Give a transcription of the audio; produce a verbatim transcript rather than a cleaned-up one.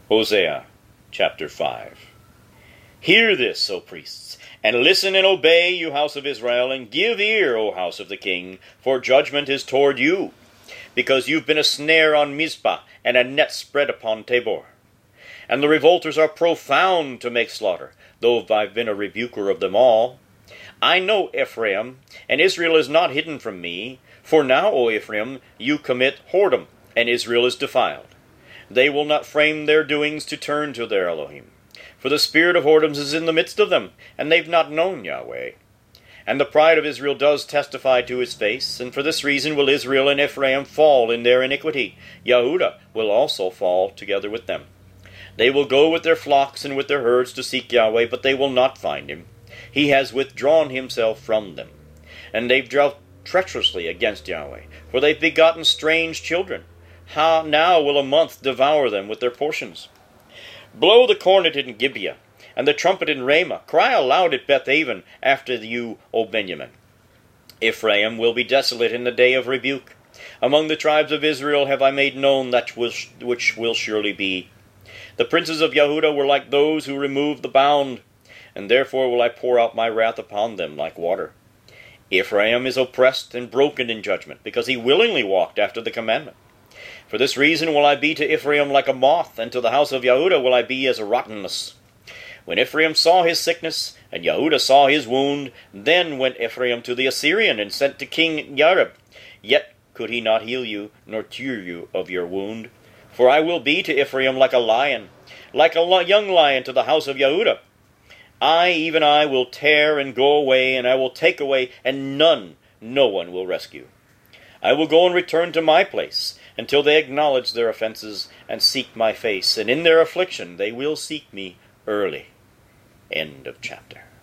Hosea chapter five. Hear this, O priests, and listen and obey, you house of Israel, and give ear, O house of the king, for judgment is toward you, because you've been a snare on Mizpah, and a net spread upon Tabor. And the revolters are profound to make slaughter, though I've been a rebuker of them all. I know Ephraim, and Israel is not hidden from me. For now, O Ephraim, you commit whoredom, and Israel is defiled. They will not frame their doings to turn to their Elohim. For the spirit of whoredoms is in the midst of them, and they've not known Yahweh. And the pride of Israel does testify to his face, and for this reason will Israel and Ephraim fall in their iniquity. Yehudah will also fall together with them. They will go with their flocks and with their herds to seek Yahweh, but they will not find him. He has withdrawn himself from them. And they've dealt treacherously against Yahweh, for they've begotten strange children. How now will a month devour them with their portions? Blow the cornet in Gibeah, and the trumpet in Ramah. Cry aloud at Bethaven after you, O Benjamin. Ephraim will be desolate in the day of rebuke. Among the tribes of Israel have I made known that which, which will surely be. The princes of Yehudah were like those who removed the bound, and therefore will I pour out my wrath upon them like water. Ephraim is oppressed and broken in judgment, because he willingly walked after the commandment. For this reason will I be to Ephraim like a moth, and to the house of Yehudah will I be as a rottenness. When Ephraim saw his sickness, and Yehudah saw his wound, then went Ephraim to the Assyrian, and sent to King Yareb. Yet could he not heal you, nor cure you of your wound. For I will be to Ephraim like a lion, like a young lion to the house of Yehudah. I, even I, will tear and go away, and I will take away, and none, no one will rescue. I will go and return to my place, until they acknowledge their offenses, and seek my face, and in their affliction they will seek me early. End of chapter.